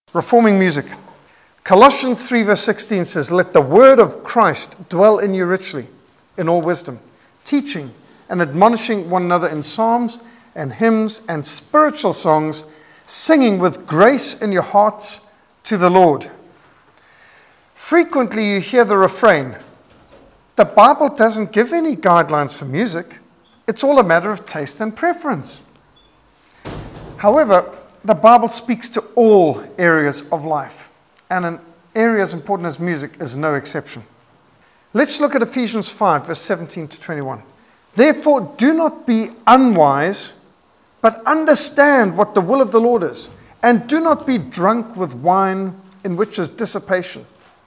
Reforming music. Colossians 3 verse 16 says, "Let the word of Christ dwell in you richly, in all wisdom, teaching and admonishing one another in psalms and hymns and spiritual songs, singing with grace in your hearts to the Lord." Frequently you hear the refrain, the Bible doesn't give any guidelines for music. It's all a matter of taste and preference. However, the Bible speaks to all areas of life, and an area as important as music is no exception. Let's look at Ephesians 5, verse 17 to 21. "Therefore, do not be unwise, but understand what the will of the Lord is, and do not be drunk with wine, in which is dissipation,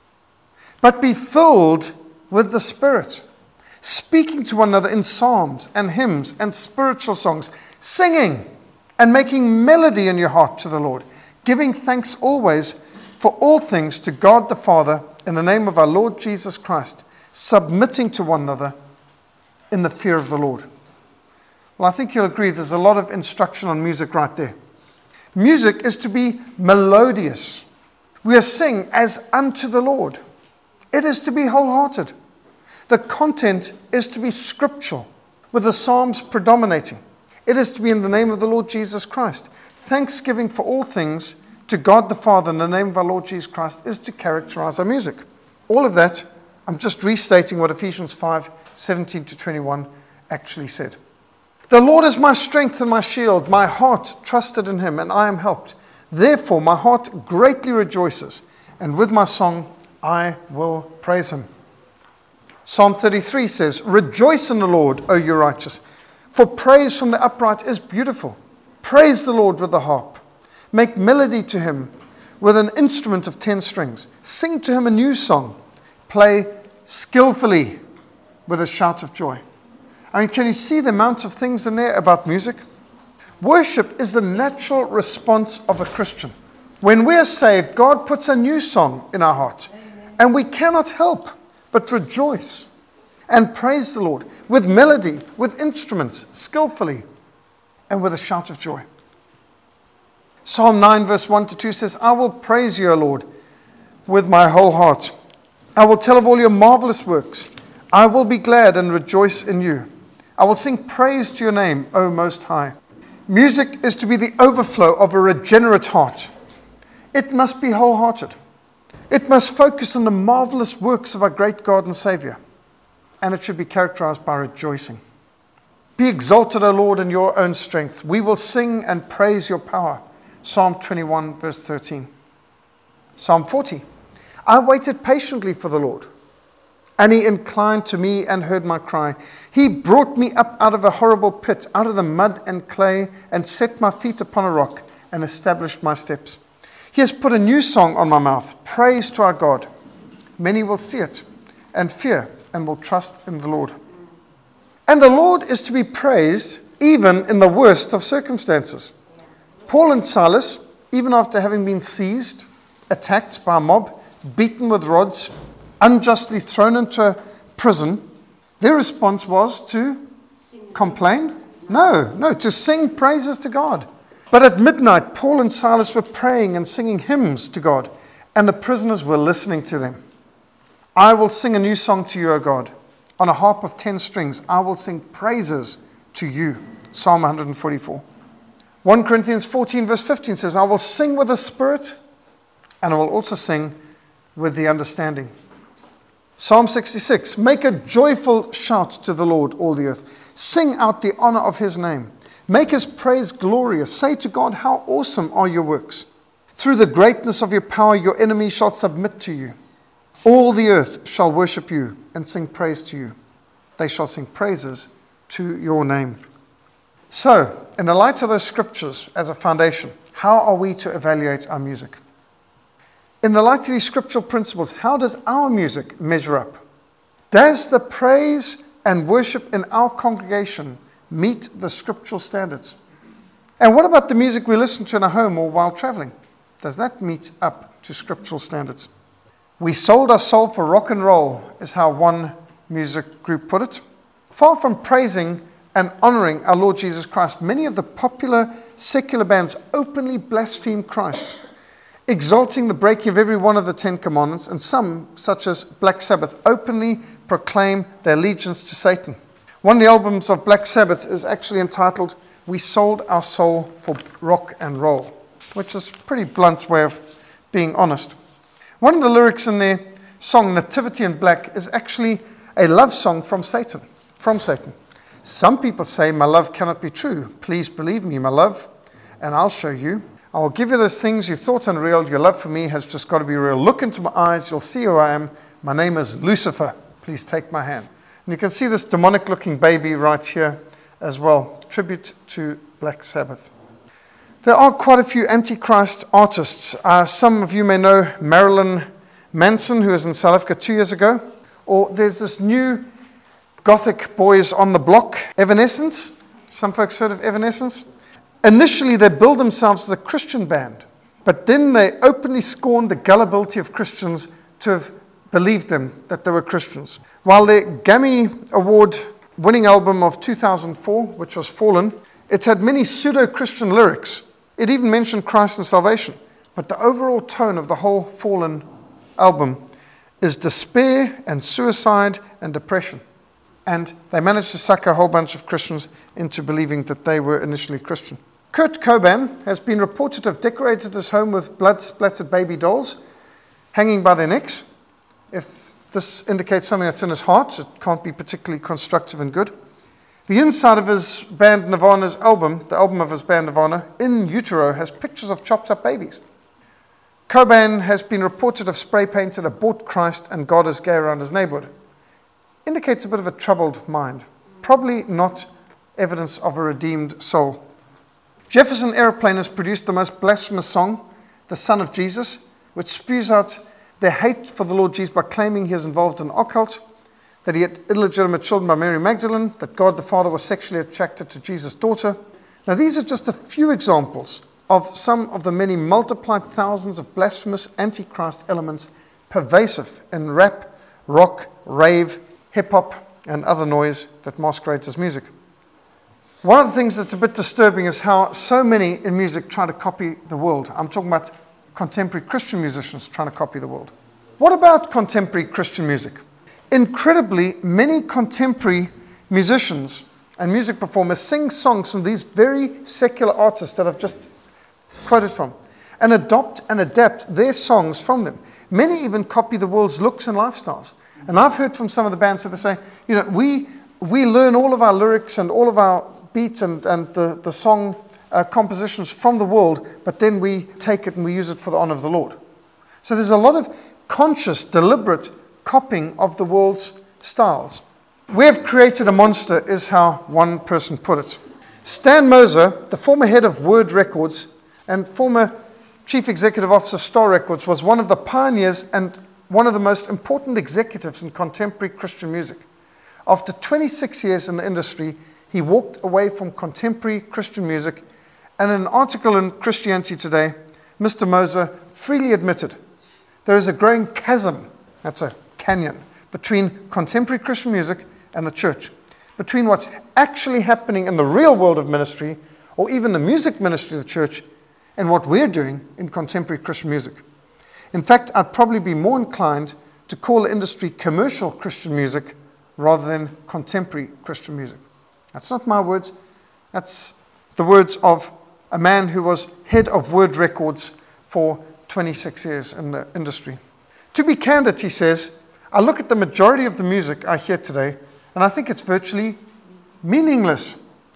but be filled with the Spirit, speaking to one another in psalms and hymns and spiritual songs, singing and making melody in your heart to the Lord, giving thanks always for all things to God the Father in the name of our Lord Jesus Christ, submitting to one another in the fear of the Lord." Well, I think you'll agree there's a lot of instruction on music right there. Music is to be melodious. We are sing as unto the Lord. It is to be wholehearted. The content is to be scriptural, with the Psalms predominating. It is to be in the name of the Lord Jesus Christ. Thanksgiving for all things to God the Father in the name of our Lord Jesus Christ is to characterize our music. All of that, I'm just restating what Ephesians 5, 17 to 21 actually said. "The Lord is my strength and my shield. My heart trusted in him, and I am helped. Therefore my heart greatly rejoices, and with my song I will praise him." Psalm 33 says, "Rejoice in the Lord, O you righteous, for praise from the upright is beautiful. Praise the Lord with the harp. Make melody to him with an instrument of 10 strings. Sing to him a new song. Play skillfully with a shout of joy." I mean, can you see the amount of things in there about music? Worship is the natural response of a Christian. When we are saved, God puts a new song in our heart, and we cannot help but rejoice and praise the Lord with melody, with instruments, skillfully, and with a shout of joy. Psalm 9 verse 1 to 2 says, "I will praise you, O Lord, with my whole heart. I will tell of all your marvelous works. I will be glad and rejoice in you. I will sing praise to your name, O Most High." Music is to be the overflow of a regenerate heart. It must be wholehearted. It must focus on the marvelous works of our great God and Savior. And it should be characterized by rejoicing. "Be exalted, O Lord, in your own strength. We will sing and praise your power." Psalm 21, verse 13. Psalm 40. "I waited patiently for the Lord, and he inclined to me and heard my cry. He brought me up out of a horrible pit, out of the mud and clay, and set my feet upon a rock and established my steps. He has put a new song on my mouth, praise to our God. Many will see it and fear and will trust in the Lord." And the Lord is to be praised even in the worst of circumstances. Paul and Silas, even after having been seized, attacked by a mob, beaten with rods, unjustly thrown into prison, their response was to complain? No, to sing praises to God. But at midnight, Paul and Silas were praying and singing hymns to God, and the prisoners were listening to them. "I will sing a new song to you, O God. On a harp of 10 strings, I will sing praises to you." Psalm 144. 1 Corinthians 14 verse 15 says, "I will sing with the Spirit, and I will also sing with the understanding." Psalm 66, "Make a joyful shout to the Lord, all the earth. Sing out the honor of his name. Make his praise glorious. Say to God, how awesome are your works. Through the greatness of your power, your enemies shall submit to you. All the earth shall worship you and sing praise to you. They shall sing praises to your name." So, in the light of those scriptures as a foundation, how are we to evaluate our music? In the light of these scriptural principles, how does our music measure up? Does the praise and worship in our congregation meet the scriptural standards? And what about the music we listen to in our home or while traveling? Does that meet up to scriptural standards? "We sold our soul for rock and roll," is how one music group put it. Far from praising and honoring our Lord Jesus Christ, many of the popular secular bands openly blaspheme Christ. exalting the breaking of every one of the 10 commandments, and some, such as Black Sabbath, openly proclaim their allegiance to Satan. One of the albums of Black Sabbath is actually entitled, "We Sold Our Soul for Rock and Roll," which is a pretty blunt way of being honest. One of the lyrics in their song, Nativity in Black, is actually a love song from Satan. Some people say, "My love cannot be true. Please believe me, my love, and I'll show you. I'll give you those things you thought unreal. Your love for me has just got to be real. Look into my eyes. You'll see who I am. My name is Lucifer. Please take my hand." And you can see this demonic-looking baby right here as well. Tribute to Black Sabbath. There are quite a few Antichrist artists. Some of you may know Marilyn Manson, who was in South Africa 2 years ago. Or there's this new Gothic boys on the block, Evanescence. Some folks heard of Evanescence? Initially, they billed themselves as a Christian band, but then they openly scorned the gullibility of Christians to have believed them that they were Christians. While their Grammy Award winning album of 2004, which was Fallen, it had many pseudo-Christian lyrics. It even mentioned Christ and salvation. But the overall tone of the whole Fallen album is despair and suicide and depression. And they managed to suck a whole bunch of Christians into believing that they were initially Christian. Kurt Cobain has been reported to have decorated his home with blood-splattered baby dolls hanging by their necks. If this indicates something that's in his heart, it can't be particularly constructive and good. The inside of his band Nirvana's album, the album of his band Nirvana, In Utero, has pictures of chopped up babies. Cobain has been reported to have spray-painted "Abort Christ" and "God is gay" around his neighborhood. Indicates a bit of a troubled mind. Probably not evidence of a redeemed soul. Jefferson Airplane has produced the most blasphemous song, "The Son of Jesus," which spews out their hate for the Lord Jesus by claiming he was involved in occult, that he had illegitimate children by Mary Magdalene, that God the Father was sexually attracted to Jesus' daughter. Now, these are just a few examples of some of the many multiplied thousands of blasphemous antichrist elements pervasive in rap, rock, rave, hip-hop, and other noise that masquerades as music. One of the things that's a bit disturbing is how so many in music try to copy the world. I'm talking about contemporary Christian musicians trying to copy the world. What about contemporary Christian music? Incredibly, many contemporary musicians and music performers sing songs from these very secular artists that I've just quoted from, and adopt and adapt their songs from them. Many even copy the world's looks and lifestyles. And I've heard from some of the bands that they say, you know, we learn all of our lyrics and all of our beats and the song compositions from the world, but then we take it and we use it for the honor of the Lord. So there's a lot of conscious, deliberate copying of the world's styles. We have created a monster, is how one person put it. Stan Moser, the former head of Word Records and former chief executive officer of Star Records, was one of the pioneers and one of the most important executives in contemporary Christian music. After 26 years in the industry, he walked away from contemporary Christian music, and in an article in Christianity Today, Mr. Moser freely admitted there is a growing chasm, that's a canyon, between contemporary Christian music and the church, between what's actually happening in the real world of ministry, or even the music ministry of the church, and what we're doing in contemporary Christian music. In fact, I'd probably be more inclined to call the industry commercial Christian music rather than contemporary Christian music. That's not my words. That's the words of a man who was head of Word Records for 26 years in the industry. To be candid, he says, I look at the majority of the music I hear today, and I think it's virtually meaningless.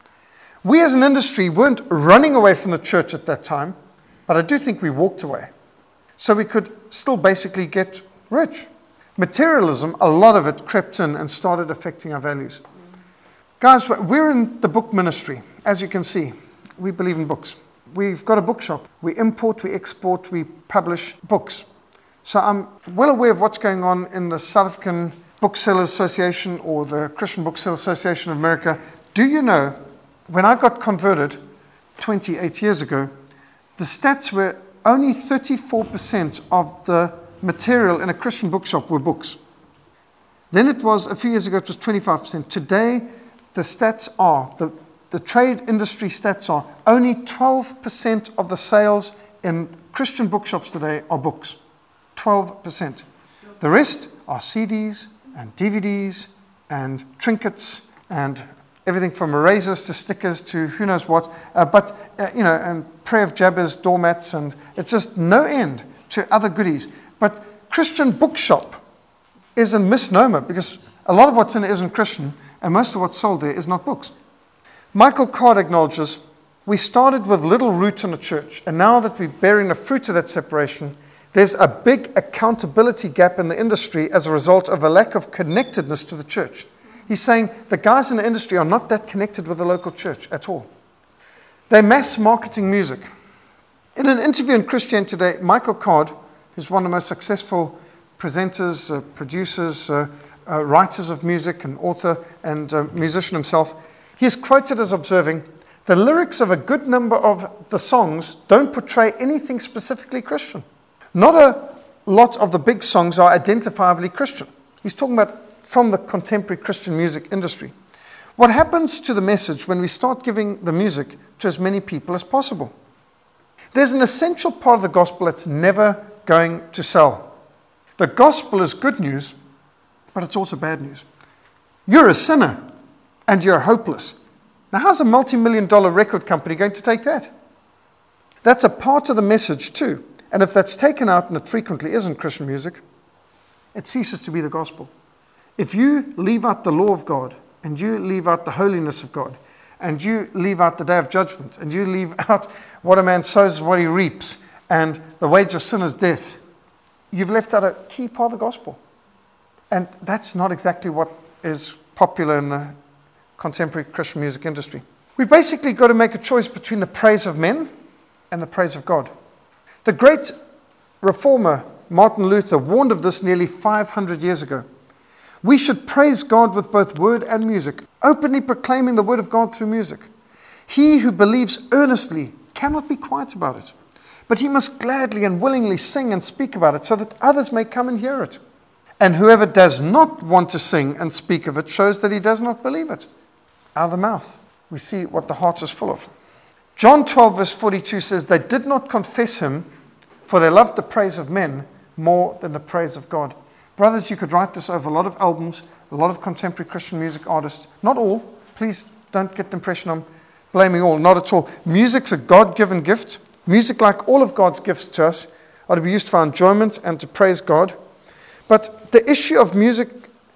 We as an industry weren't running away from the church at that time, but I do think we walked away. So we could still basically get rich. Materialism, a lot of it crept in and started affecting our values. Guys, we're in the book ministry. As you can see, we believe in books. We've got a bookshop. We import, we export, we publish books. So I'm well aware of what's going on in the South African Booksellers Association or the Christian Booksellers Association of America. Do you know, when I got converted 28 years ago, the stats were only 34% of the material in a Christian bookshop were books. Then it was, a few years ago, it was 25%. Today, the stats are, the trade industry stats are, only 12% of the sales in Christian bookshops today are books. 12%. The rest are CDs and DVDs and trinkets and everything from erasers to stickers to who knows what. And Prayer of Jabez doormats, and it's just no end to other goodies. But Christian bookshop is a misnomer because a lot of what's in it isn't Christian, and most of what's sold there is not books. Michael Card acknowledges, we started with little root in the church, and now that we're bearing the fruit of that separation, there's a big accountability gap in the industry as a result of a lack of connectedness to the church. He's saying the guys in the industry are not that connected with the local church at all. They're mass marketing music. In an interview in Christianity Today, Michael Card, who's one of the most successful presenters, producers, writers of music, an author and musician himself, he is quoted as observing, the lyrics of a good number of the songs don't portray anything specifically Christian. Not a lot of the big songs are identifiably Christian. He's talking about from the contemporary Christian music industry. What happens to the message when we start giving the music to as many people as possible? There's an essential part of the gospel that's never going to sell. The gospel is good news, but it's also bad news. You're a sinner and you're hopeless. Now, how's a multi-million-dollar record company going to take that? That's a part of the message too. And if that's taken out, and it frequently isn't Christian music, it ceases to be the gospel. If you leave out the law of God, and you leave out the holiness of God, and you leave out the day of judgment, and you leave out what a man sows is what he reaps, and the wage of sin is death, you've left out a key part of the gospel. And that's not exactly what is popular in the contemporary Christian music industry. We've basically got to make a choice between the praise of men and the praise of God. The great reformer Martin Luther warned of this nearly 500 years ago. We should praise God with both word and music, openly proclaiming the word of God through music. He who believes earnestly cannot be quiet about it, but he must gladly and willingly sing and speak about it so that others may come and hear it. And whoever does not want to sing and speak of it shows that he does not believe it. Out of the mouth, we see what the heart is full of. John 12 verse 42 says, they did not confess him, for they loved the praise of men more than the praise of God. Brothers, you could write this over a lot of albums, a lot of contemporary Christian music artists. Not all. Please don't get the impression I'm blaming all. Not at all. Music's a God-given gift. Music, like all of God's gifts to us, are to be used for our enjoyment and to praise God. But the issue of music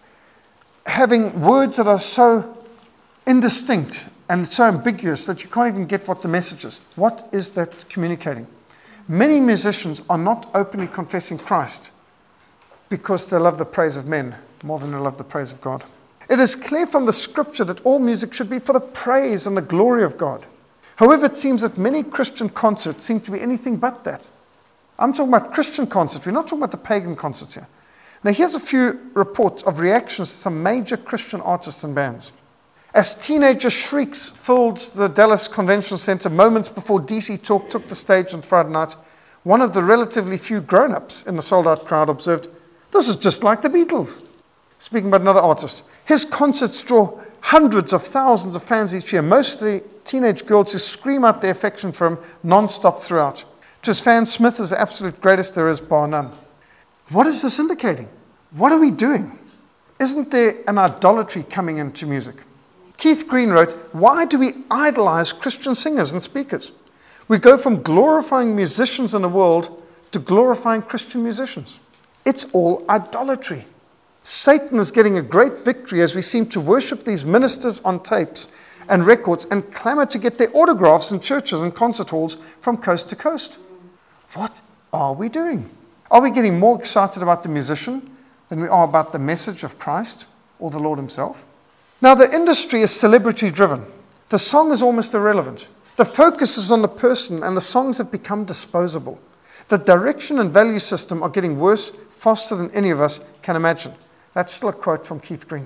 having words that are so indistinct and so ambiguous that you can't even get what the message is. What is that communicating? Many musicians are not openly confessing Christ because they love the praise of men more than they love the praise of God. It is clear from the scripture that all music should be for the praise and the glory of God. However, it seems that many Christian concerts seem to be anything but that. I'm talking about Christian concerts. We're not talking about the pagan concerts here. Now, here's a few reports of reactions to some major Christian artists and bands. As teenager shrieks filled the Dallas Convention Center moments before DC Talk took the stage on Friday night, one of the relatively few grown-ups in the sold-out crowd observed, "This is just like the Beatles." Speaking about another artist, his concerts draw hundreds of thousands of fans each year, mostly teenage girls who scream out their affection for him non-stop throughout. To his fans, Smith is the absolute greatest there is, bar none. What is this indicating? What are we doing? Isn't there an idolatry coming into music? Keith Green wrote, why do we idolize Christian singers and speakers? We go from glorifying musicians in the world to glorifying Christian musicians. It's all idolatry. Satan is getting a great victory as we seem to worship these ministers on tapes and records and clamor to get their autographs in churches and concert halls from coast to coast. What are we doing? Are we getting more excited about the musician than we are about the message of Christ or the Lord himself? Now, the industry is celebrity-driven. The song is almost irrelevant. The focus is on the person, and the songs have become disposable. The direction and value system are getting worse faster than any of us can imagine. That's still a quote from Keith Green.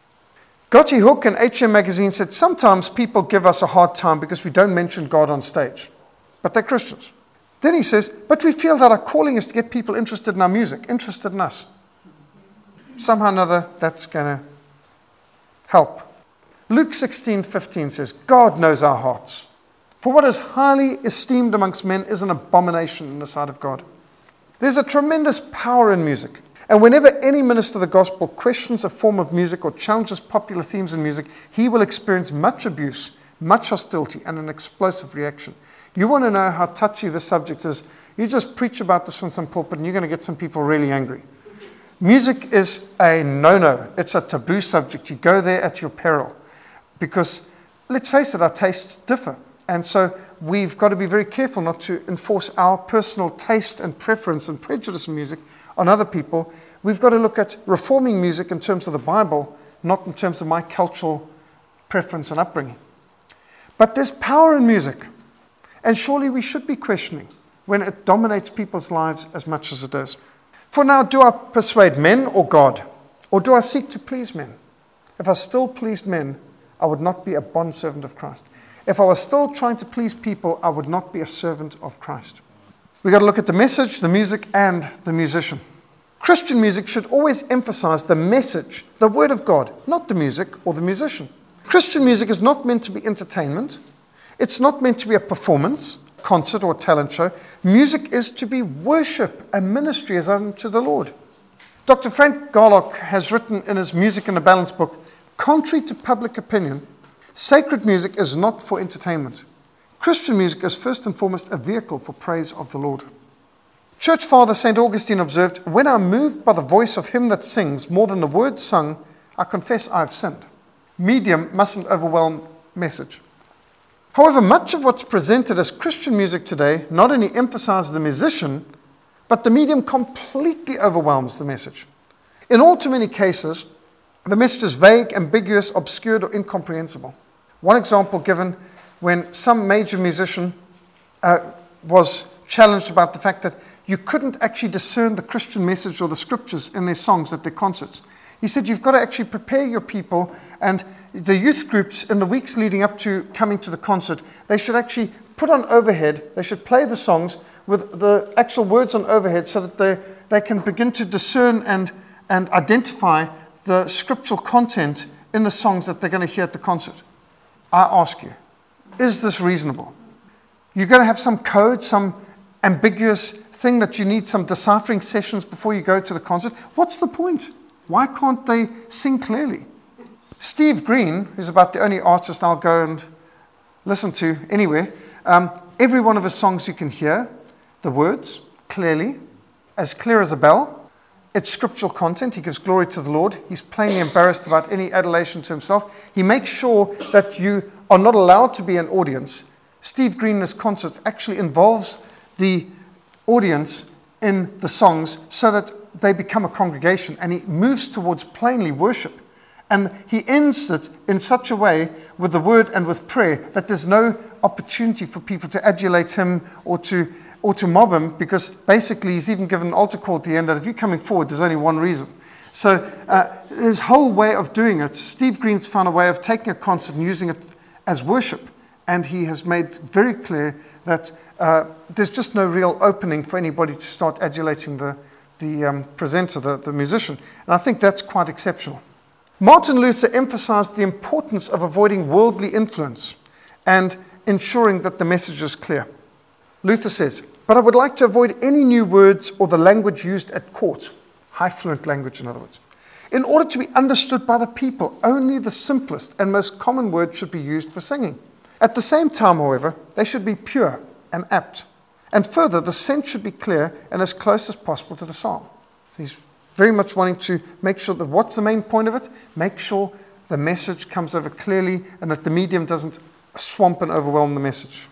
Gotti Hook in HM Magazine said, sometimes people give us a hard time because we don't mention God on stage, but they're Christians. Then he says, but we feel that our calling is to get people interested in our music, interested in us. Somehow or another, that's going to help. Luke 16:15 says, God knows our hearts. For what is highly esteemed amongst men is an abomination in the sight of God. There's a tremendous power in music. And whenever any minister of the gospel questions a form of music or challenges popular themes in music, he will experience much abuse, much hostility, and an explosive reaction. You want to know how touchy this subject is, you just preach about this from some pulpit and you're going to get some people really angry. Music is a no-no. It's a taboo subject. You go there at your peril. Because, let's face it, our tastes differ. And so we've got to be very careful not to enforce our personal taste and preference and prejudice in music on other people. We've got to look at reforming music in terms of the Bible, not in terms of my cultural preference and upbringing. But there's power in music. And surely we should be questioning when it dominates people's lives as much as it does. For now, do I persuade men or God? Or do I seek to please men? If I still pleased men, I would not be a bondservant of Christ. If I was still trying to please people, I would not be a servant of Christ. We've got to look at the message, the music, and the musician. Christian music should always emphasize the message, the word of God, not the music or the musician. Christian music is not meant to be entertainment. It's not meant to be a performance, concert, or talent show. Music is to be worship, a ministry as unto the Lord. Dr. Frank Garlock has written in his Music in a Balance book, contrary to public opinion, sacred music is not for entertainment. Christian music is first and foremost a vehicle for praise of the Lord. Church Father St. Augustine observed, when I'm moved by the voice of him that sings more than the words sung, I confess I have sinned. Medium mustn't overwhelm message. However, much of what's presented as Christian music today not only emphasizes the musician, but the medium completely overwhelms the message. In all too many cases, the message is vague, ambiguous, obscured, or incomprehensible. One example given when some major musician was challenged about the fact that you couldn't actually discern the Christian message or the scriptures in their songs at their concerts. He said, you've got to actually prepare your people, and the youth groups in the weeks leading up to coming to the concert, they should actually put on overhead, they should play the songs with the actual words on overhead so that they can begin to discern and identify the scriptural content in the songs that they're going to hear at the concert. I ask you, is this reasonable? You're going to have some code, some ambiguous thing that you need some deciphering sessions before you go to the concert? What's the point? Why can't they sing clearly? Steve Green, who's about the only artist I'll go and listen to anywhere, every one of his songs you can hear the words clearly, as clear as a bell. It's scriptural content. He gives glory to the Lord. He's plainly embarrassed about any adulation to himself. He makes sure that you are not allowed to be an audience. Steve Green in his concerts actually involves the audience in the songs so that they become a congregation, and he moves towards plainly worship. And he ends it in such a way with the word and with prayer that there's no opportunity for people to adulate him or to mob him, because basically he's even given an altar call at the end that if you're coming forward, there's only one reason. So his whole way of doing it, Steve Green's found a way of taking a concert and using it as worship. And he has made very clear that there's just no real opening for anybody to start adulating the presenter, the musician. And I think that's quite exceptional. Martin Luther emphasized the importance of avoiding worldly influence and ensuring that the message is clear. Luther says, but I would like to avoid any new words or the language used at court, high fluent language in other words. In order to be understood by the people, only the simplest and most common words should be used for singing. At the same time, however, they should be pure and apt. And further, the sense should be clear and as close as possible to the psalm. So he's very much wanting to make sure that what's the main point of it? Make sure the message comes over clearly and that the medium doesn't swamp and overwhelm the message.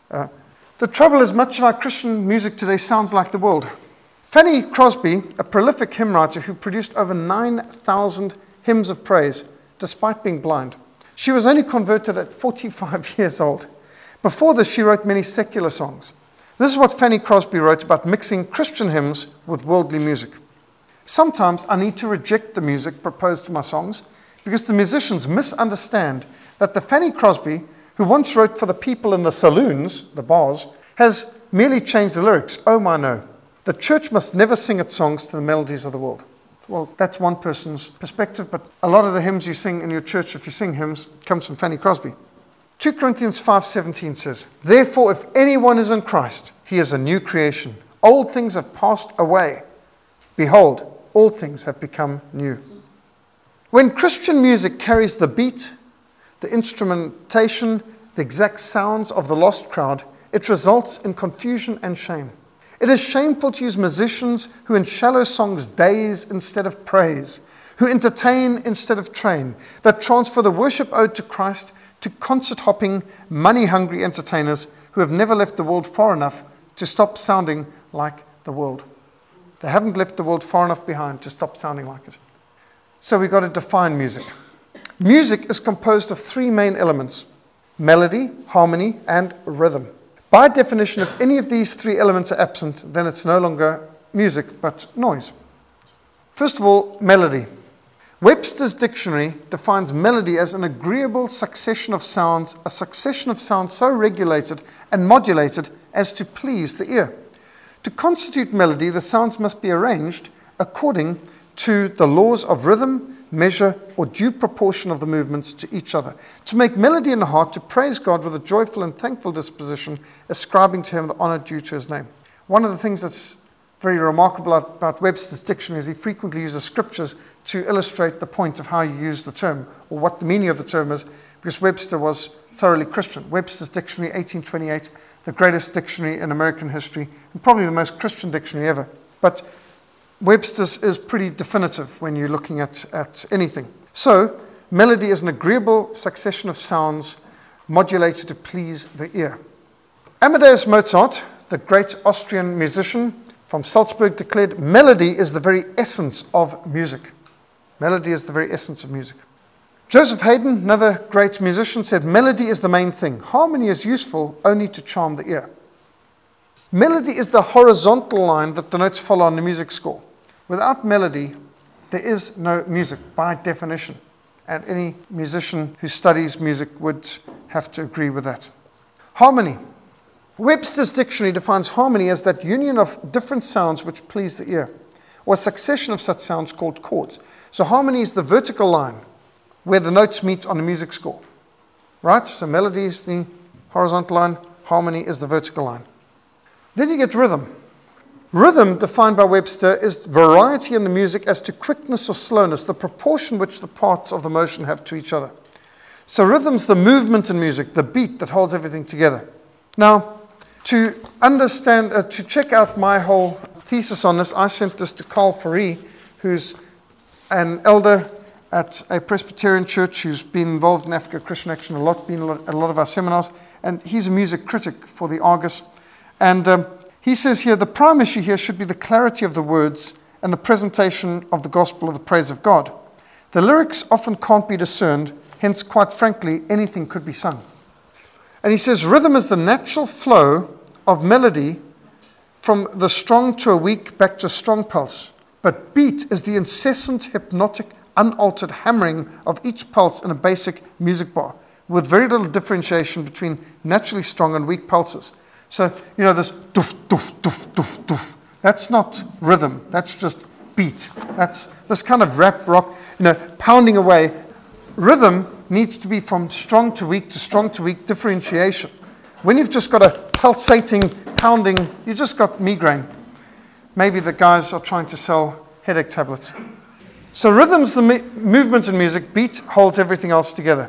The trouble is much of our Christian music today sounds like the world. Fanny Crosby, a prolific hymn writer who produced over 9,000 hymns of praise despite being blind. She was only converted at 45 years old. Before this, she wrote many secular songs. This is what Fanny Crosby wrote about mixing Christian hymns with worldly music. Sometimes I need to reject the music proposed for my songs because the musicians misunderstand that the Fanny Crosby, who once wrote for the people in the saloons, the bars, has merely changed the lyrics. Oh my no. The church must never sing its songs to the melodies of the world. Well, that's one person's perspective, but a lot of the hymns you sing in your church, if you sing hymns, comes from Fanny Crosby. 2 Corinthians 5:17 says, "Therefore, if anyone is in Christ, he is a new creation. Old things have passed away. Behold, all things have become new." When Christian music carries the beat, the instrumentation, the exact sounds of the lost crowd, it results in confusion and shame. It is shameful to use musicians who in shallow songs daze instead of praise, who entertain instead of train, that transfer the worship owed to Christ to concert-hopping, money-hungry entertainers who have never left the world far enough to stop sounding like the world. They haven't left the world far enough behind to stop sounding like it. So we've got to define music. Music is composed of three main elements: melody, harmony, and rhythm. By definition, if any of these three elements are absent, then it's no longer music, but noise. First of all, melody. Webster's dictionary defines melody as an agreeable succession of sounds, a succession of sounds so regulated and modulated as to please the ear. To constitute melody, the sounds must be arranged according to the laws of rhythm, measure, or due proportion of the movements to each other. To make melody in the heart, to praise God with a joyful and thankful disposition, ascribing to him the honor due to his name. One of the things that's very remarkable about Webster's dictionary is he frequently uses scriptures to illustrate the point of how you use the term, or what the meaning of the term is, because Webster was thoroughly Christian. Webster's dictionary, 1828, the greatest dictionary in American history, and probably the most Christian dictionary ever. But Webster's is pretty definitive when you're looking at anything. So, melody is an agreeable succession of sounds modulated to please the ear. Amadeus Mozart, the great Austrian musician from Salzburg, declared, "Melody is the very essence of music." Melody is the very essence of music. Joseph Haydn, another great musician, said, "Melody is the main thing. Harmony is useful only to charm the ear." Melody is the horizontal line that the notes follow on the music score. Without melody, there is no music by definition. And any musician who studies music would have to agree with that. Harmony. Webster's dictionary defines harmony as that union of different sounds which please the ear, or a succession of such sounds called chords. So harmony is the vertical line where the notes meet on the music score. Right? So melody is the horizontal line, harmony is the vertical line. Then you get rhythm. Rhythm, defined by Webster, is variety in the music as to quickness or slowness, the proportion which the parts of the motion have to each other. So rhythm's the movement in music, the beat that holds everything together. Now, to understand, to check out my whole thesis on this, I sent this to Carl Faree, who's an elder at a Presbyterian church who's been involved in Africa Christian Action a lot, been at a lot of our seminars, and he's a music critic for the Argus. And he says here, the prime issue here should be the clarity of the words and the presentation of the gospel of the praise of God. The lyrics often can't be discerned, hence, quite frankly, anything could be sung. And he says, rhythm is the natural flow of melody from the strong to a weak back to a strong pulse. But beat is the incessant, hypnotic, unaltered hammering of each pulse in a basic music bar, with very little differentiation between naturally strong and weak pulses. So, you know, this doof, doof, doof, doof, doof. That's not rhythm. That's just beat. That's this kind of rap rock, you know, pounding away. Rhythm needs to be from strong to weak, differentiation. When you've just got a pulsating, pounding, you just got migraine. Maybe the guys are trying to sell headache tablets. So rhythm's the movement in music. Beat holds everything else together.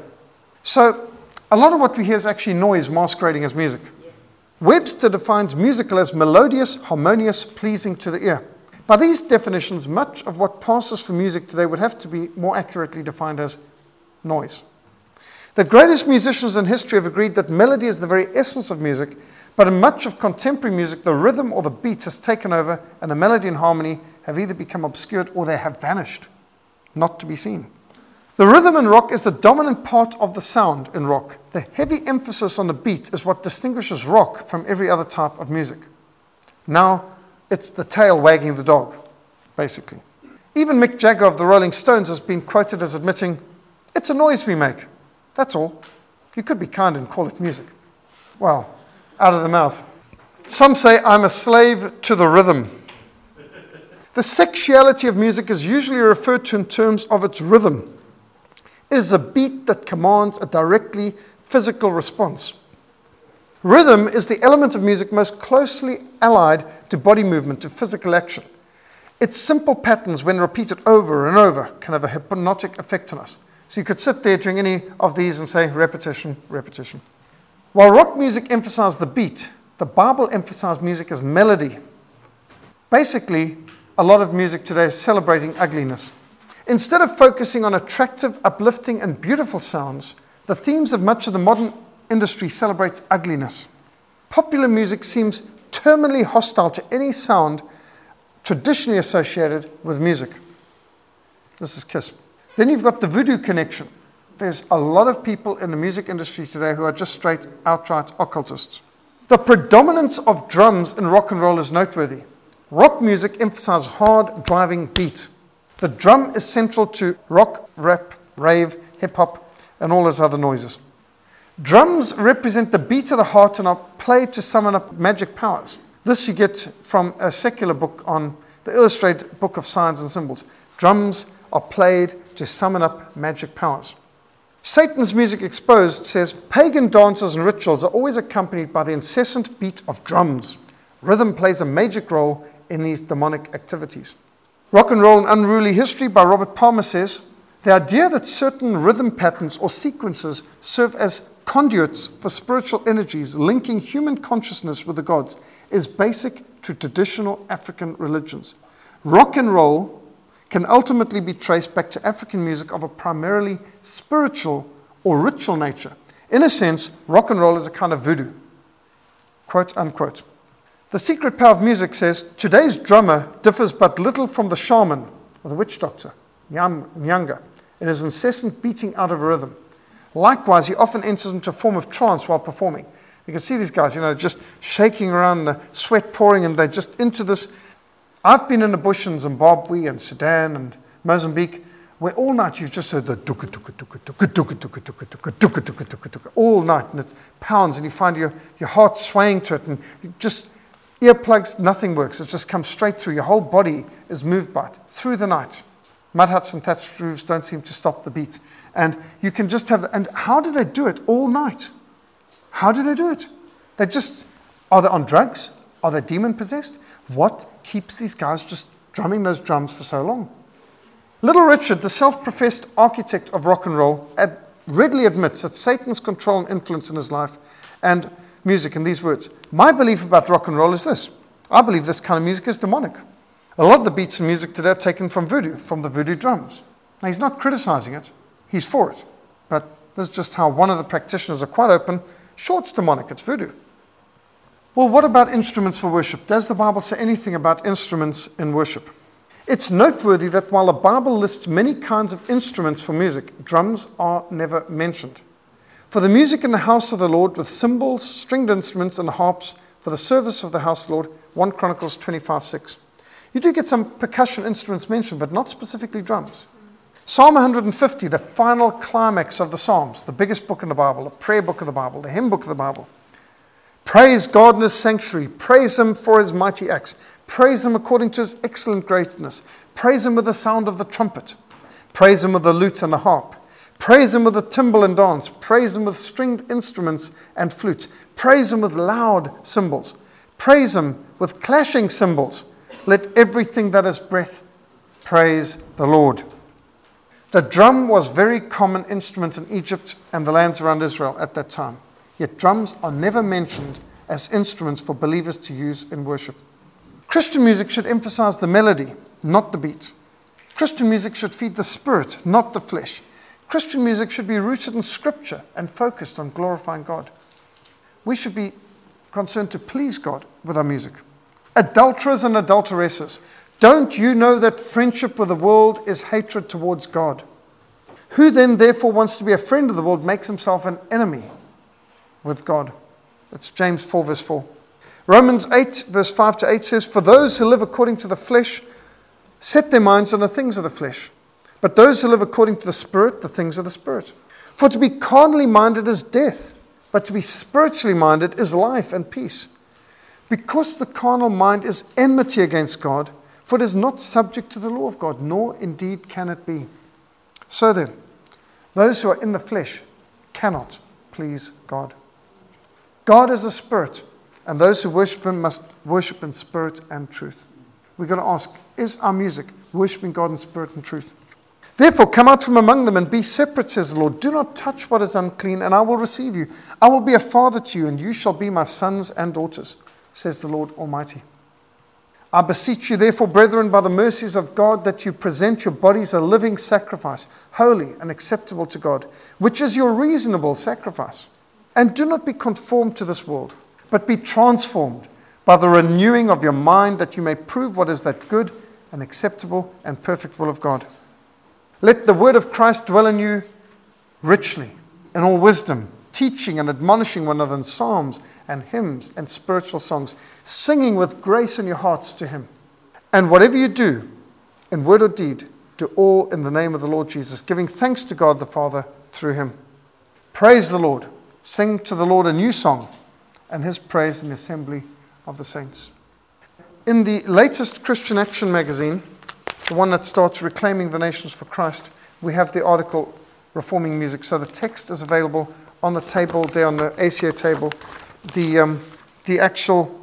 So a lot of what we hear is actually noise masquerading as music. Webster defines musical as melodious, harmonious, pleasing to the ear. By these definitions, much of what passes for music today would have to be more accurately defined as noise. The greatest musicians in history have agreed that melody is the very essence of music, but in much of contemporary music, the rhythm or the beat has taken over, and the melody and harmony have either become obscured or they have vanished, not to be seen. The rhythm in rock is the dominant part of the sound in rock. The heavy emphasis on the beat is what distinguishes rock from every other type of music. Now, it's the tail wagging the dog, basically. Even Mick Jagger of the Rolling Stones has been quoted as admitting, "It's a noise we make. That's all. You could be kind and call it music." Well, out of the mouth. Some say, "I'm a slave to the rhythm." The sexuality of music is usually referred to in terms of its rhythm. It is a beat that commands a directly physical response. Rhythm is the element of music most closely allied to body movement, to physical action. Its simple patterns, when repeated over and over, can have a hypnotic effect on us. So you could sit there during any of these and say, repetition, repetition. While rock music emphasized the beat, the Bible emphasized music as melody. Basically, a lot of music today is celebrating ugliness. Instead of focusing on attractive, uplifting, and beautiful sounds, the themes of much of the modern industry celebrates ugliness. Popular music seems terminally hostile to any sound traditionally associated with music. This is Kiss. Then you've got the voodoo connection. There's a lot of people in the music industry today who are just straight, outright occultists. The predominance of drums in rock and roll is noteworthy. Rock music emphasizes hard, driving beat. The drum is central to rock, rap, rave, hip-hop, and all those other noises. Drums represent the beat of the heart and are played to summon up magic powers. This you get from a secular book on the Illustrated Book of Signs and Symbols. Drums are played to summon up magic powers. Satan's Music Exposed says, pagan dances and rituals are always accompanied by the incessant beat of drums. Rhythm plays a major role in these demonic activities. Rock and Roll and Unruly History by Robert Palmer says, the idea that certain rhythm patterns or sequences serve as conduits for spiritual energies linking human consciousness with the gods is basic to traditional African religions. Rock and roll can ultimately be traced back to African music of a primarily spiritual or ritual nature. In a sense, rock and roll is a kind of voodoo, quote unquote. The Secret Power of Music says, today's drummer differs but little from the shaman or the witch doctor, Nyanga, in his incessant beating out of a rhythm. Likewise, he often enters into a form of trance while performing. You can see these guys, just shaking around, the sweat pouring, and they're just into this. I've been in the bush in Zimbabwe and Sudan and Mozambique, where all night you've just heard the duka duka duka duka duka duka duka duka duka duka duka duka all night, and it pounds, and you find your heart swaying to it, and you just earplugs, nothing works. It just comes straight through. Your whole body is moved by it through the night. Mud huts and thatched roofs don't seem to stop the beat. And you can just have, and how do they do it all night? How do they do it? Are they on drugs? Are they demon-possessed? What keeps these guys just drumming those drums for so long? Little Richard, the self-professed architect of rock and roll, readily admits that Satan's control and influence in his life and music in these words. My belief about rock and roll is this. I believe this kind of music is demonic. A lot of the beats in music today are taken from voodoo, from the voodoo drums. Now, he's not criticizing it. He's for it. But this is just how one of the practitioners are quite open. Sure, it's demonic. It's voodoo. Well, what about instruments for worship? Does the Bible say anything about instruments in worship? It's noteworthy that while the Bible lists many kinds of instruments for music, drums are never mentioned. For the music in the house of the Lord with cymbals, stringed instruments, and harps for the service of the house of the Lord, 1 Chronicles 25:6. You do get some percussion instruments mentioned, but not specifically drums. Psalm 150, the final climax of the Psalms, the biggest book in the Bible, the prayer book of the Bible, the hymn book of the Bible. Praise God in his sanctuary. Praise him for his mighty acts. Praise him according to his excellent greatness. Praise him with the sound of the trumpet. Praise him with the lute and the harp. Praise him with the timbrel and dance. Praise him with stringed instruments and flutes. Praise him with loud cymbals. Praise him with clashing cymbals. Let everything that has breath praise the Lord. The drum was a very common instrument in Egypt and the lands around Israel at that time. Yet drums are never mentioned as instruments for believers to use in worship. Christian music should emphasize the melody, not the beat. Christian music should feed the spirit, not the flesh. Christian music should be rooted in Scripture and focused on glorifying God. We should be concerned to please God with our music. Adulterers and adulteresses, don't you know that friendship with the world is hatred towards God? Who then therefore wants to be a friend of the world makes himself an enemy with God? That's James 4 verse 4. Romans 8 verse 5 to 8 says, for those who live according to the flesh set their minds on the things of the flesh, but those who live according to the Spirit, the things of the Spirit. For to be carnally minded is death, but to be spiritually minded is life and peace. Because the carnal mind is enmity against God, for it is not subject to the law of God, nor indeed can it be. So then, those who are in the flesh cannot please God. God is a spirit, and those who worship him must worship in spirit and truth. We've got to ask, is our music worshiping God in spirit and truth? Therefore, come out from among them and be separate, says the Lord. Do not touch what is unclean, and I will receive you. I will be a father to you, and you shall be my sons and daughters, says the Lord Almighty. I beseech you, therefore, brethren, by the mercies of God, that you present your bodies a living sacrifice, holy and acceptable to God, which is your reasonable sacrifice. And do not be conformed to this world, but be transformed by the renewing of your mind, that you may prove what is that good and acceptable and perfect will of God. Let the word of Christ dwell in you richly, in all wisdom, teaching and admonishing one another in psalms and hymns and spiritual songs, singing with grace in your hearts to him. And whatever you do, in word or deed, do all in the name of the Lord Jesus, giving thanks to God the Father through him. Praise the Lord. Sing to the Lord a new song, and his praise in the assembly of the saints. In the latest Christian Action magazine, the one that starts reclaiming the nations for Christ, we have the article Reforming Music. So the text is available on the table there, on the ACA table. The actual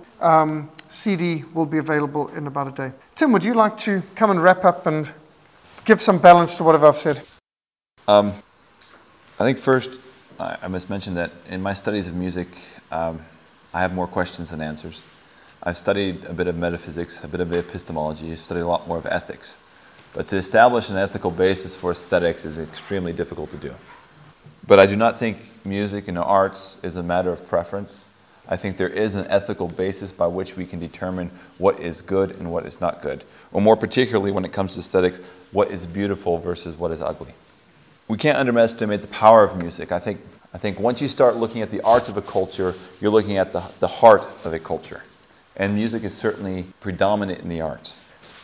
CD will be available in about a day. Tim, would you like to come and wrap up and give some balance to whatever I've said? I think first, I must mention that in my studies of music, I have more questions than answers. I've studied a bit of metaphysics, a bit of epistemology, I've studied a lot more of ethics. But to establish an ethical basis for aesthetics is extremely difficult to do. But I do not think music and arts is a matter of preference. I think there is an ethical basis by which we can determine what is good and what is not good. Or more particularly when it comes to aesthetics, what is beautiful versus what is ugly. We can't underestimate the power of music. I think once you start looking at the arts of a culture, you're looking at the heart of a culture. And music is certainly predominant in the arts.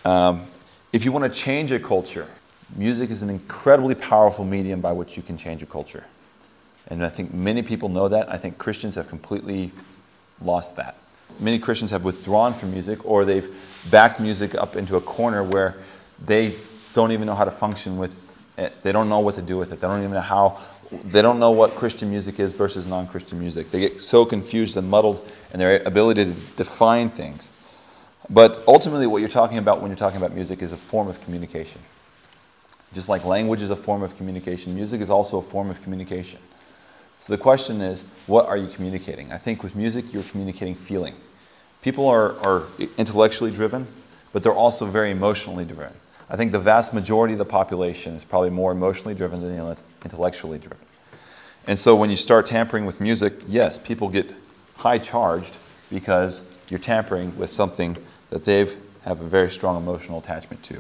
If you want to change a culture, music is an incredibly powerful medium by which you can change a culture. And I think many people know that. I think Christians have completely lost that. Many Christians have withdrawn from music, or they've backed music up into a corner where they don't even know how to function with it. They don't know what to do with it. They don't even know how. They don't know what Christian music is versus non-Christian music. They get so confused and muddled in their ability to define things. But ultimately what you're talking about when you're talking about music is a form of communication. Just like language is a form of communication, music is also a form of communication. So the question is, what are you communicating? I think with music, you're communicating feeling. People are intellectually driven, but they're also very emotionally driven. I think the vast majority of the population is probably more emotionally driven than intellectually driven. And so when you start tampering with music, yes, people get high charged because you're tampering with something that they have a very strong emotional attachment to.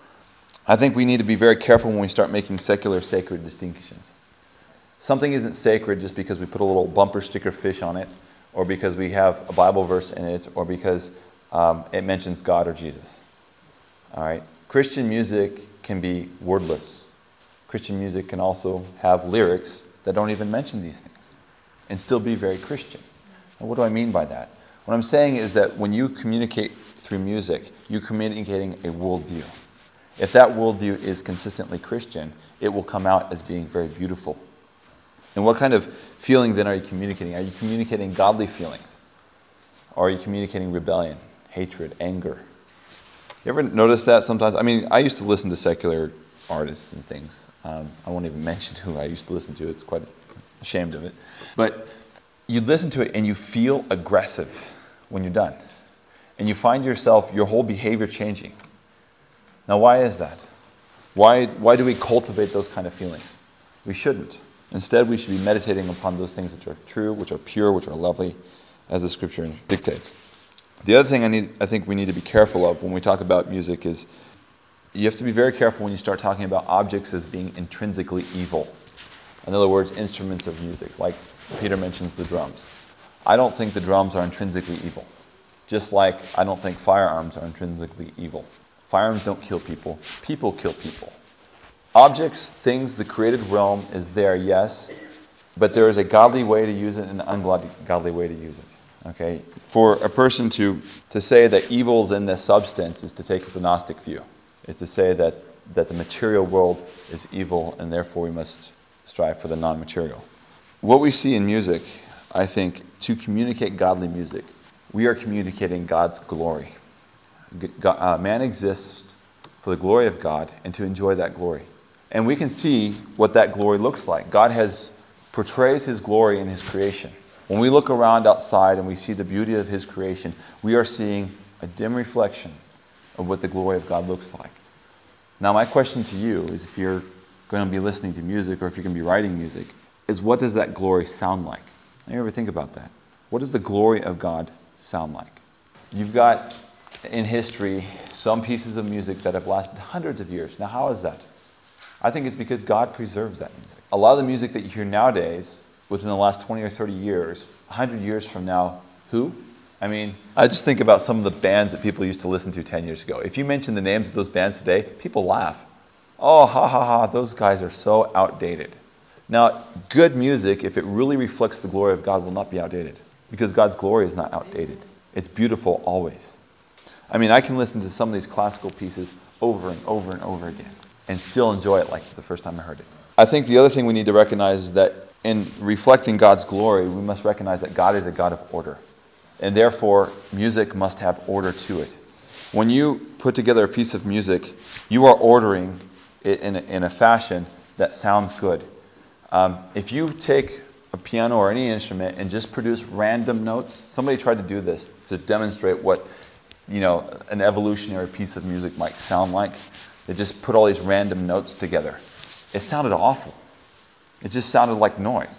I think we need to be very careful when we start making secular sacred distinctions. Something isn't sacred just because we put a little bumper sticker fish on it, or because we have a Bible verse in it, or because it mentions God or Jesus. All right? Christian music can be wordless. Christian music can also have lyrics that don't even mention these things and still be very Christian. And what do I mean by that? What I'm saying is that when you communicate through music, you're communicating a worldview. If that worldview is consistently Christian, it will come out as being very beautiful. And what kind of feeling then are you communicating? Are you communicating godly feelings? Or are you communicating rebellion, hatred, anger? You ever notice that sometimes? I mean, I used to listen to secular artists and things. I won't even mention who I used to listen to. It's quite ashamed of it. But you listen to it and you feel aggressive when you're done. And you find yourself, your whole behavior changing. Now, why is that? Why do we cultivate those kind of feelings? We shouldn't. Instead, we should be meditating upon those things which are true, which are pure, which are lovely, as the Scripture dictates. The other thing I think we need to be careful of when we talk about music is you have to be very careful when you start talking about objects as being intrinsically evil. In other words, instruments of music, like Peter mentions the drums. I don't think the drums are intrinsically evil, just like I don't think firearms are intrinsically evil. Firearms don't kill people. People kill people. Objects, things, the created realm is there, yes, but there is a godly way to use it and an ungodly way to use it. Okay? For a person to say that evil is in this substance is to take the Gnostic view. It's to say that the material world is evil and therefore we must strive for the non-material. What we see in music, I think, to communicate godly music, we are communicating God's glory. Man exists for the glory of God and to enjoy that glory. And we can see what that glory looks like. God portrays his glory in his creation. When we look around outside and we see the beauty of his creation, we are seeing a dim reflection of what the glory of God looks like. Now, my question to you is, if you're going to be listening to music or if you're going to be writing music, is what does that glory sound like? You ever think about that? What does the glory of God sound like? You've got in history some pieces of music that have lasted hundreds of years. Now, how is that? I think it's because God preserves that music. A lot of the music that you hear nowadays, within the last 20 or 30 years, 100 years from now, who? I mean, I just think about some of the bands that people used to listen to 10 years ago. If you mention the names of those bands today, people laugh. Oh, ha, ha, ha, those guys are so outdated. Now, good music, if it really reflects the glory of God, will not be outdated, because God's glory is not outdated. It's beautiful always. I mean, I can listen to some of these classical pieces over and over and over again and still enjoy it like it's the first time I heard it. I think the other thing we need to recognize is that in reflecting God's glory, we must recognize that God is a God of order. And therefore, music must have order to it. When you put together a piece of music, you are ordering it in a fashion that sounds good. If you take a piano or any instrument and just produce random notes, somebody tried to do this to demonstrate what, an evolutionary piece of music might sound like. They just put all these random notes together. It sounded awful. It just sounded like noise.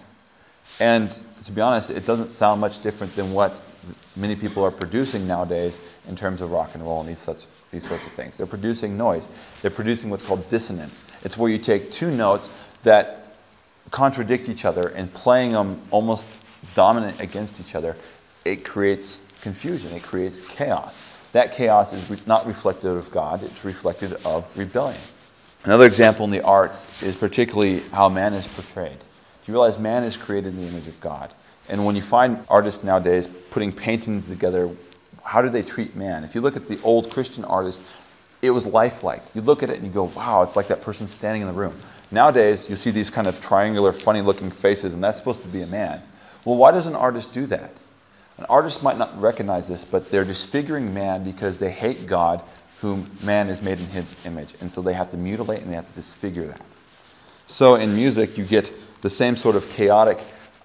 And to be honest, it doesn't sound much different than what many people are producing nowadays in terms of rock and roll and these sorts of things. They're producing noise. They're producing what's called dissonance. It's where you take two notes that contradict each other and playing them almost dominant against each other. It creates confusion. It creates chaos. That chaos is not reflective of God. It's reflective of rebellion. Another example in the arts is particularly how man is portrayed. You realize man is created in the image of God. And when you find artists nowadays putting paintings together, how do they treat man? If you look at the old Christian artists, it was lifelike. You look at it and you go, wow, it's like that person standing in the room. Nowadays, you see these kind of triangular, funny-looking faces, and that's supposed to be a man. Well, why does an artist do that? An artist might not recognize this, but they're disfiguring man because they hate God, whom man is made in his image. And so they have to mutilate and they have to disfigure that. So in music, you get the same sort of chaotic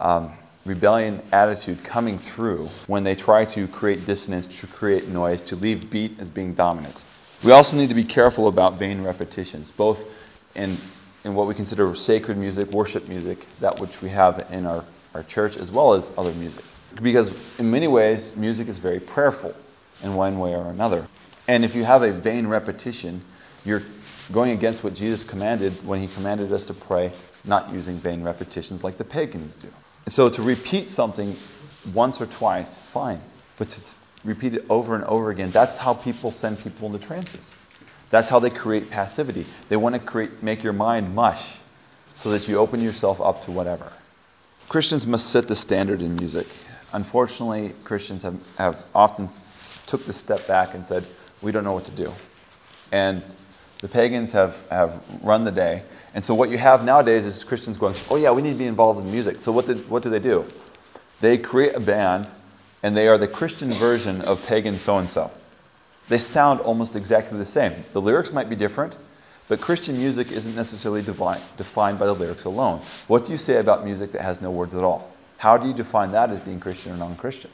rebellion attitude coming through when they try to create dissonance, to create noise, to leave beat as being dominant. We also need to be careful about vain repetitions, both in what we consider sacred music, worship music, that which we have in our church, as well as other music. Because in many ways, music is very prayerful in one way or another. And if you have a vain repetition, you're going against what Jesus commanded when he commanded us to pray, not using vain repetitions like the pagans do. So to repeat something once or twice, fine. But to repeat it over and over again, that's how people send people into trances. That's how they create passivity. They want to make your mind mush so that you open yourself up to whatever. Christians must set the standard in music. Unfortunately, Christians have often took the step back and said, we don't know what to do. And the pagans have run the day. And so what you have nowadays is Christians going, oh yeah, we need to be involved in music. So what do they do? They create a band, and they are the Christian version of pagan so-and-so. They sound almost exactly the same. The lyrics might be different, but Christian music isn't necessarily defined by the lyrics alone. What do you say about music that has no words at all? How do you define that as being Christian or non-Christian?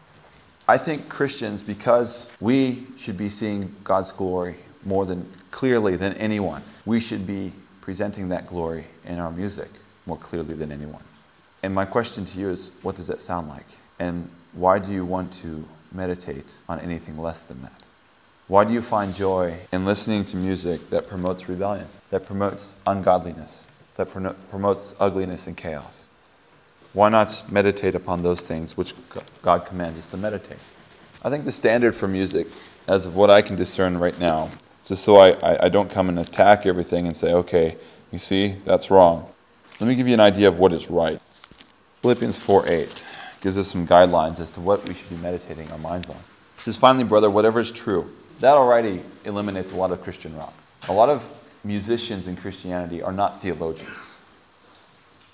I think Christians, because we should be seeing God's glory more clearly than anyone, we should be presenting that glory in our music more clearly than anyone. And my question to you is, what does that sound like? And why do you want to meditate on anything less than that? Why do you find joy in listening to music that promotes rebellion, that promotes ungodliness, that promotes ugliness and chaos? Why not meditate upon those things which God commands us to meditate? I think the standard for music, as of what I can discern right now, just so I don't come and attack everything and say, okay, you see, that's wrong. Let me give you an idea of what is right. Philippians 4:8 gives us some guidelines as to what we should be meditating our minds on. It says, finally, brother, whatever is true. That already eliminates a lot of Christian rock. A lot of musicians in Christianity are not theologians.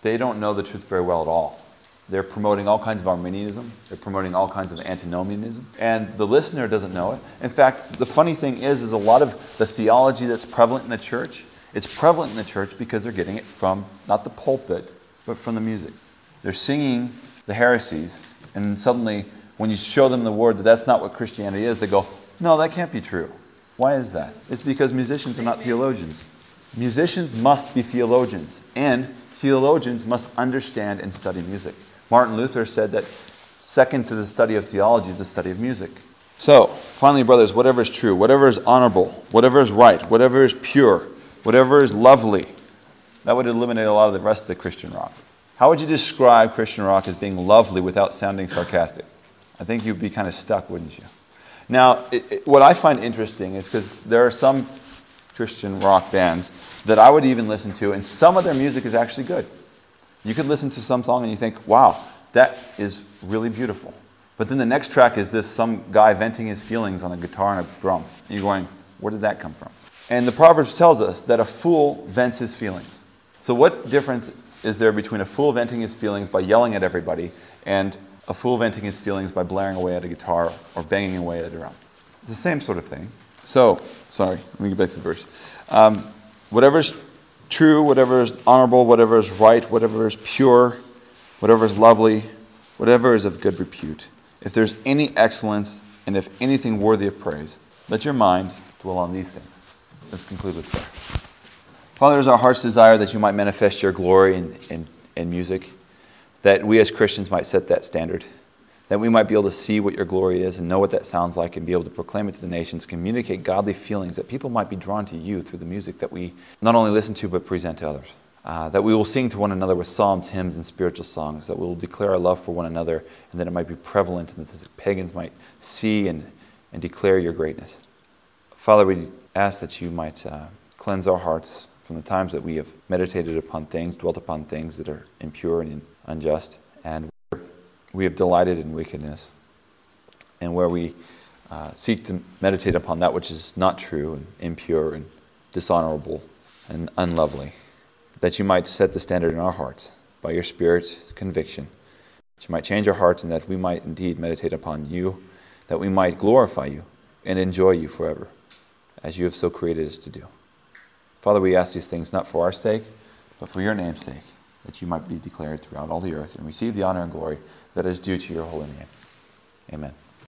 they don't know the truth very well at all. They're promoting all kinds of Arminianism. They're promoting all kinds of antinomianism. And the listener doesn't know it. In fact, the funny thing is a lot of the theology that's prevalent in the church, it's prevalent in the church because they're getting it from, not the pulpit, but from the music. They're singing the heresies, and suddenly, when you show them the word that that's not what Christianity is, they go, no, that can't be true. Why is that? It's because musicians are not theologians. Musicians must be theologians, and theologians must understand and study music. Martin Luther said that second to the study of theology is the study of music. So, finally, brothers, whatever is true, whatever is honorable, whatever is right, whatever is pure, whatever is lovely, that would eliminate a lot of the rest of the Christian rock. How would you describe Christian rock as being lovely without sounding sarcastic? I think you'd be kind of stuck, wouldn't you? Now, what I find interesting is because there are some Christian rock bands that I would even listen to, and some of their music is actually good. You could listen to some song and you think, wow, that is really beautiful. But then the next track is this, some guy venting his feelings on a guitar and a drum. And you're going, where did that come from? And the Proverbs tells us that a fool vents his feelings. So what difference is there between a fool venting his feelings by yelling at everybody and a fool venting his feelings by blaring away at a guitar or banging away at a drum? It's the same sort of thing. So, sorry, let me get back to the verse. Whatever is true, whatever is honorable, whatever is right, whatever is pure, whatever is lovely, whatever is of good repute. If there's any excellence and if anything worthy of praise, let your mind dwell on these things. Let's conclude with prayer. Father, it is our heart's desire that you might manifest your glory in music, that we as Christians might set that standard, that we might be able to see what your glory is and know what that sounds like and be able to proclaim it to the nations, communicate godly feelings, that people might be drawn to you through the music that we not only listen to but present to others. That we will sing to one another with psalms, hymns, and spiritual songs, that we will declare our love for one another and that it might be prevalent and that the pagans might see and declare your greatness. Father, we ask that you might cleanse our hearts from the times that we have meditated upon things, dwelt upon things that are impure and unjust, and we have delighted in wickedness, and where we seek to meditate upon that which is not true and impure and dishonorable and unlovely, that you might set the standard in our hearts by your Spirit's conviction, that you might change our hearts and that we might indeed meditate upon you, that we might glorify you and enjoy you forever, as you have so created us to do. Father, we ask these things not for our sake, but for your name's sake, that you might be declared throughout all the earth and receive the honor and glory that is due to your holy name. Amen.